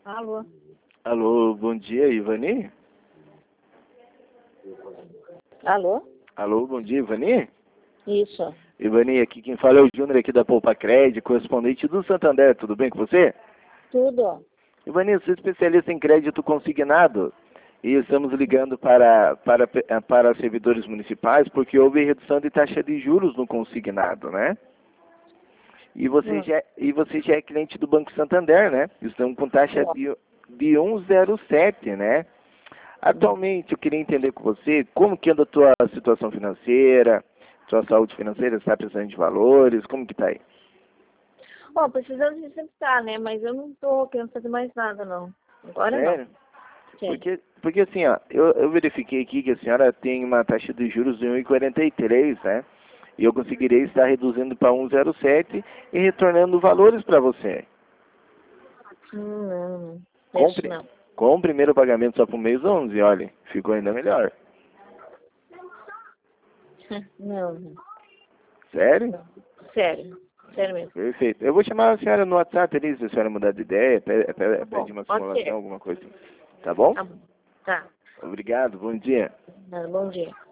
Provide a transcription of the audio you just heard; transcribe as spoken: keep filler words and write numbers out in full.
Alô? Alô, bom dia, Ivani? Alô? Alô, bom dia, Ivani? Isso. Ivani, aqui quem fala é o Júnior aqui da Poupa Crédito, correspondente do Santander, tudo bem com você? Tudo. Ivani, eu sou especialista em crédito consignado e estamos ligando para, para, para servidores municipais porque houve redução de taxa de juros no consignado, né? E você, Hum. já, e você já é cliente do Banco Santander, né? Estamos com taxa de, de um vírgula zero sete, né? Atualmente, eu queria entender com você como que anda a tua situação financeira, tua saúde financeira, está precisando de valores, como que tá aí? Bom, precisando de sempre estar, né? Mas eu não tô querendo fazer mais nada, não. Agora Sério? não. Sim. Porque, porque assim, ó, eu, eu verifiquei aqui que a senhora tem uma taxa de juros de um vírgula quarenta e três, né? E eu conseguirei estar reduzindo para um vírgula zero sete e retornando valores para você. Hum, não, não. Deixa Compre, não. com o primeiro pagamento só para o mês onze, olha, ficou ainda melhor. Não, não. Sério? Não. Sério. Sério mesmo. Perfeito. Eu vou chamar a senhora no WhatsApp ali, se a senhora mudar de ideia, pede, Tá bom. pede uma Pode simulação, ser. alguma coisa assim. Tá bom? Tá bom. Tá. Obrigado, bom dia. Bom dia.